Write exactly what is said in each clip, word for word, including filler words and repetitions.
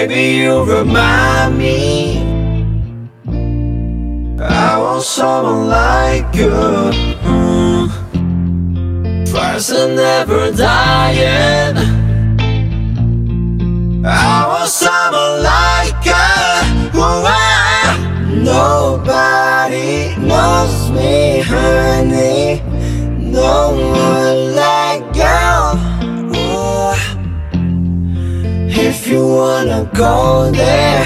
Baby, you remind me I want someone like you. mm. Fires are never dying. I want someone like you. Ooh, ah. Nobody knows me, honey. No one like you. Ooh. If you wanna go there,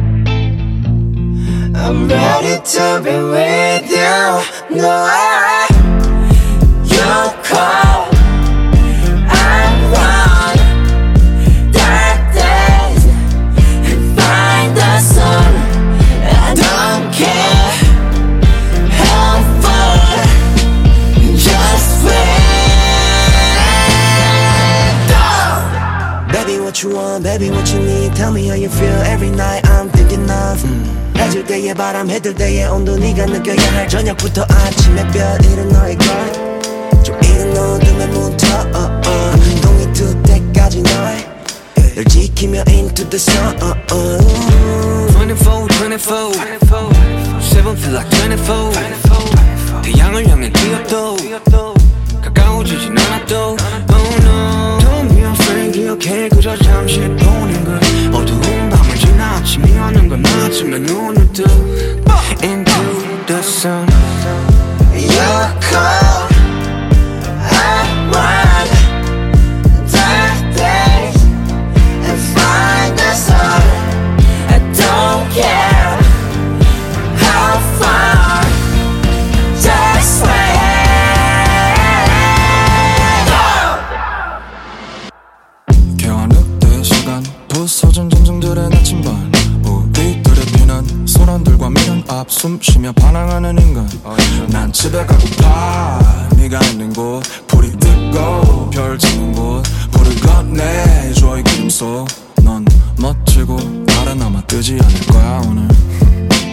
I'm ready to be with you. No, I, you call, I run dark days and find the sun. I don't care how far, just wait. Baby, what you want, baby, what you need. Tell me how you feel every night. I'm thinking of mm. 해질 때의 바람, 해들 때의 온도. 네가 느껴야 할 저녁부터 아침의 별. 이른 너의 걸 좀 이른 어둠에 묻어 uh, uh. 동이 뜰 때까지 널 지키며 into the sun uh, uh. twenty-four, twenty-four, seven feel like twenty-four. 태양을 향해 뛰어도 가까워지진 않아도 Oh no, don't be afraid. 기억해 그저 잠시 보는 걸. 어두운 밤을 지나 아침이 오는 건 아침에 눈을 뜨 Into the sun. You call, I run dark days and find the sun. I don't care how far, just wait. 개화 늑대의 시간 부서진 짐승들의 나침반. 우리들의 피난 소란들과 미련 앞 숨쉬며 반항하는 인간. 난 집에 가고파. 네가 있는 곳 불이 뜨고 별 지는 곳 불을 건네줘 이 기름 속. 넌 멋지고 달은 아마 뜨지 않을 거야 오늘.